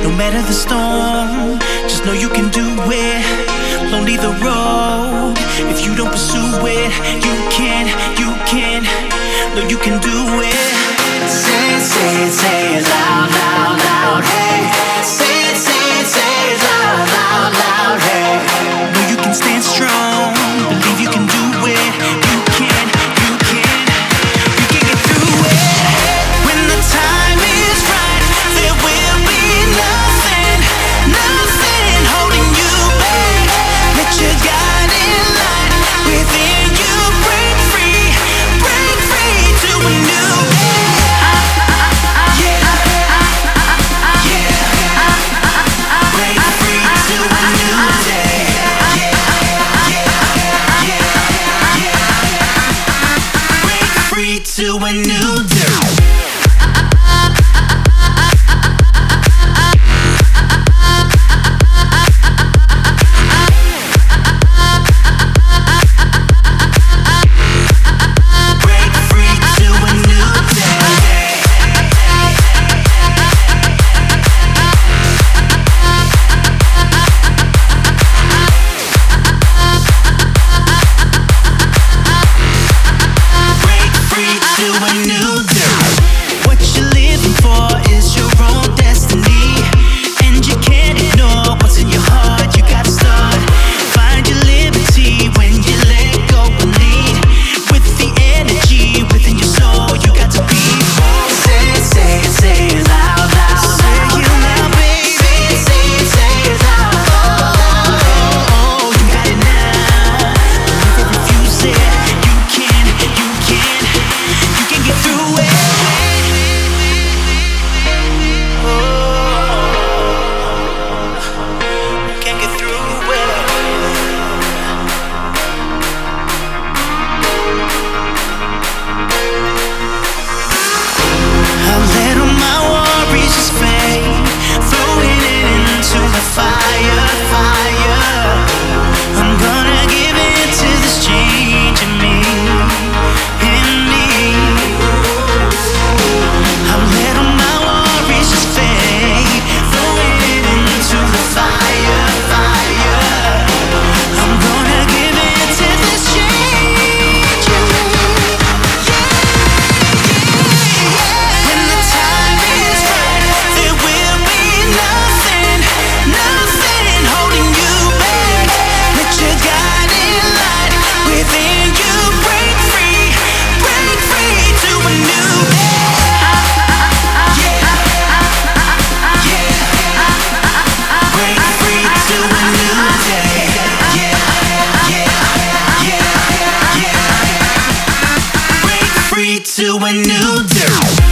No matter the storm, just know you can do it. Lonely the road, if you don't pursue it, you can, no, you can do it. Say it loud, loud, loud, hey. Say it loud, loud, loud, hey. Know you can stand strong, believe you can do it. You can get through it. When the time is right, there will be nothing holding you back. Let your guiding light within you break free to a new day. Break free to a new day. Break free to a new day. To a new day.